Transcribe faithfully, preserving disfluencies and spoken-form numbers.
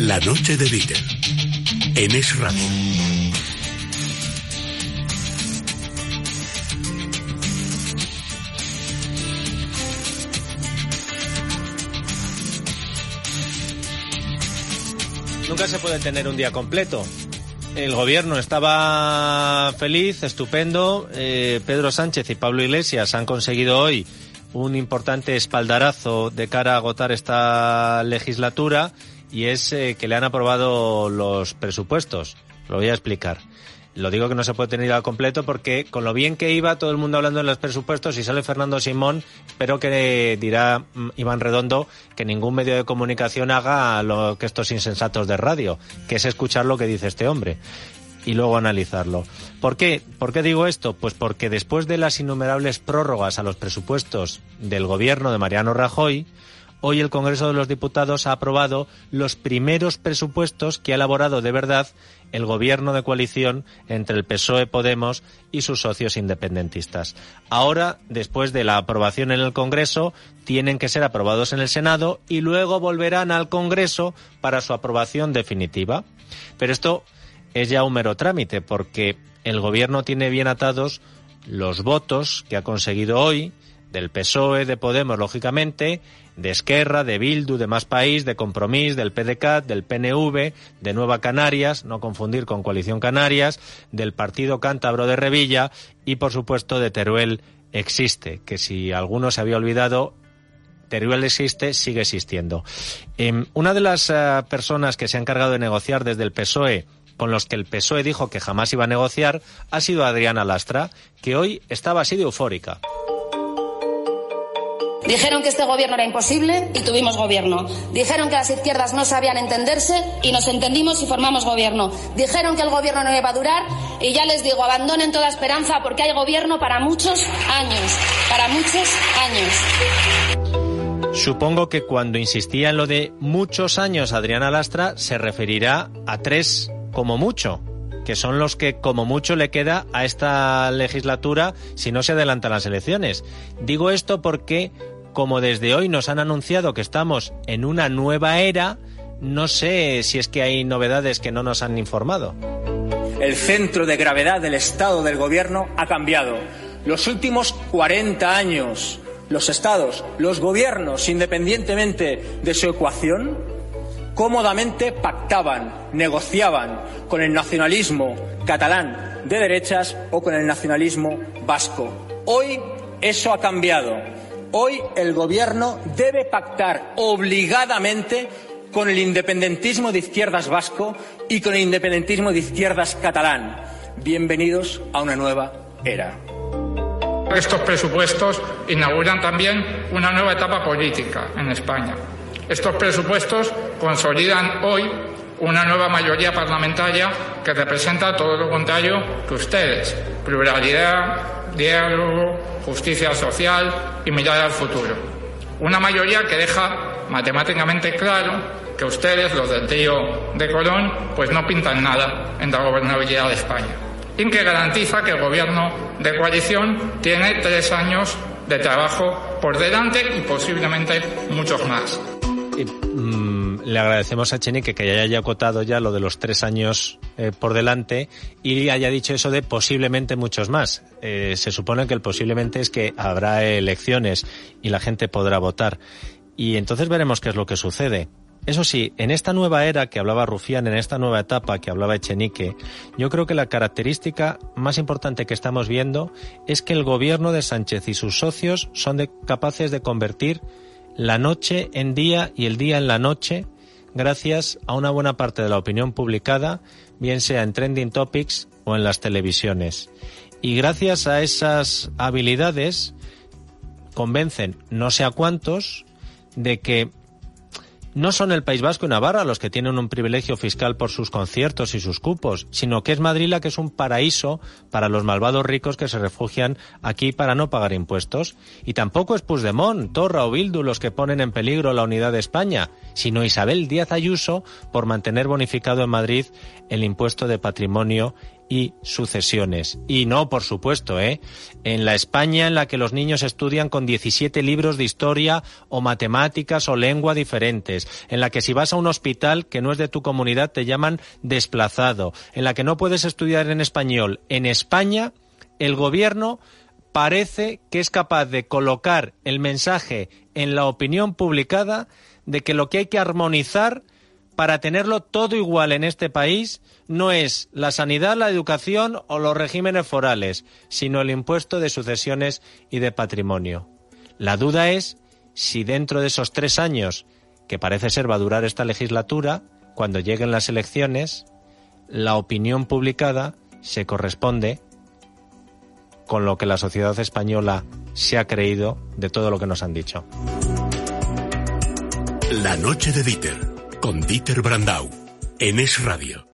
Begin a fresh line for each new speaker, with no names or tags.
La noche de Dieter, en Es Radio.
Nunca se puede tener un día completo. El gobierno estaba feliz, estupendo. Eh, Pedro Sánchez y Pablo Iglesias han conseguido hoy un importante espaldarazo de cara a agotar esta legislatura, y es eh, que le han aprobado los presupuestos. Lo voy a explicar. Lo digo que no se puede tener al completo porque con lo bien que iba todo el mundo hablando de los presupuestos, y sale Fernando Simón, pero que dirá Iván Redondo que ningún medio de comunicación haga lo que estos insensatos de radio, que es escuchar lo que dice este hombre y luego analizarlo. ¿Por qué? ¿Por qué digo esto? Pues porque después de las innumerables prórrogas a los presupuestos del gobierno de Mariano Rajoy, hoy el Congreso de los Diputados ha aprobado los primeros presupuestos que ha elaborado de verdad el gobierno de coalición entre el P S O E, Podemos y sus socios independentistas. Ahora, después de la aprobación en el Congreso, tienen que ser aprobados en el Senado y luego volverán al Congreso para su aprobación definitiva. Pero esto es ya un mero trámite, porque el gobierno tiene bien atados los votos que ha conseguido hoy del P S O E, de Podemos, lógicamente, de Esquerra, de Bildu, de Más País, de Compromís, del P D C A T, del P N V, de Nueva Canarias, no confundir con Coalición Canarias, del Partido Cántabro de Revilla y, por supuesto, de Teruel Existe, que si alguno se había olvidado, Teruel Existe sigue existiendo. Eh, una de las uh, personas que se ha encargado de negociar desde el P S O E, con los que el P S O E dijo que jamás iba a negociar, ha sido Adriana Lastra, que hoy estaba así de eufórica.
Dijeron que este gobierno era imposible y tuvimos gobierno. Dijeron que las izquierdas no sabían entenderse y nos entendimos y formamos gobierno. Dijeron que el gobierno no iba a durar y ya les digo, abandonen toda esperanza porque hay gobierno para muchos años. Para muchos años.
Supongo que cuando insistía en lo de muchos años Adriana Lastra se referirá a tres como mucho, que son los que como mucho le queda a esta legislatura si no se adelantan las elecciones. Digo esto porque, como desde hoy nos han anunciado que estamos en una nueva era, no sé si es que hay novedades que no nos han informado.
El centro de gravedad del Estado del Gobierno ha cambiado. Los últimos cuarenta años, los Estados, los gobiernos, independientemente de su ecuación, cómodamente pactaban, negociaban con el nacionalismo catalán de derechas o con el nacionalismo vasco. Hoy eso ha cambiado. Hoy el gobierno debe pactar obligadamente con el independentismo de izquierdas vasco y con el independentismo de izquierdas catalán. Bienvenidos a una nueva era.
Estos presupuestos inauguran también una nueva etapa política en España. Estos presupuestos consolidan hoy una nueva mayoría parlamentaria que representa todo lo contrario que ustedes: pluralidad, diálogo, justicia social y mirada al futuro. Una mayoría que deja matemáticamente claro que ustedes, los del trío de Colón, pues no pintan nada en la gobernabilidad de España. Y que garantiza que el gobierno de coalición tiene tres años de trabajo por delante y posiblemente muchos más.
Y, mm, le agradecemos a Echenique que haya acotado ya lo de los tres años eh, por delante y haya dicho eso de posiblemente muchos más. Eh, se supone que el posiblemente es que habrá elecciones y la gente podrá votar. Y entonces veremos qué es lo que sucede. Eso sí, en esta nueva era que hablaba Rufián, en esta nueva etapa que hablaba Echenique, yo creo que la característica más importante que estamos viendo es que el gobierno de Sánchez y sus socios son de, capaces de convertir la noche en día y el día en la noche gracias a una buena parte de la opinión publicada, bien sea en Trending Topics o en las televisiones. Y gracias a esas habilidades convencen no sé a cuántos de que no son el País Vasco y Navarra los que tienen un privilegio fiscal por sus conciertos y sus cupos, sino que es Madrid la que es un paraíso para los malvados ricos que se refugian aquí para no pagar impuestos. Y tampoco es Puigdemont, Torra o Bildu los que ponen en peligro la unidad de España, sino Isabel Díaz Ayuso por mantener bonificado en Madrid el impuesto de patrimonio y sucesiones. Y no, por supuesto, ¿eh? En la España en la que los niños estudian con diecisiete libros de historia o matemáticas o lengua diferentes, en la que si vas a un hospital que no es de tu comunidad te llaman desplazado, en la que no puedes estudiar en español. En España, el gobierno parece que es capaz de colocar el mensaje en la opinión publicada de que lo que hay que armonizar para tenerlo todo igual en este país no es la sanidad, la educación o los regímenes forales, sino el impuesto de sucesiones y de patrimonio. La duda es si dentro de esos tres años, que parece ser va a durar esta legislatura, cuando lleguen las elecciones, la opinión publicada se corresponde con lo que la sociedad española se ha creído de todo lo que nos han dicho.
La noche de Dieter, con Dieter Brandau, en Es Radio.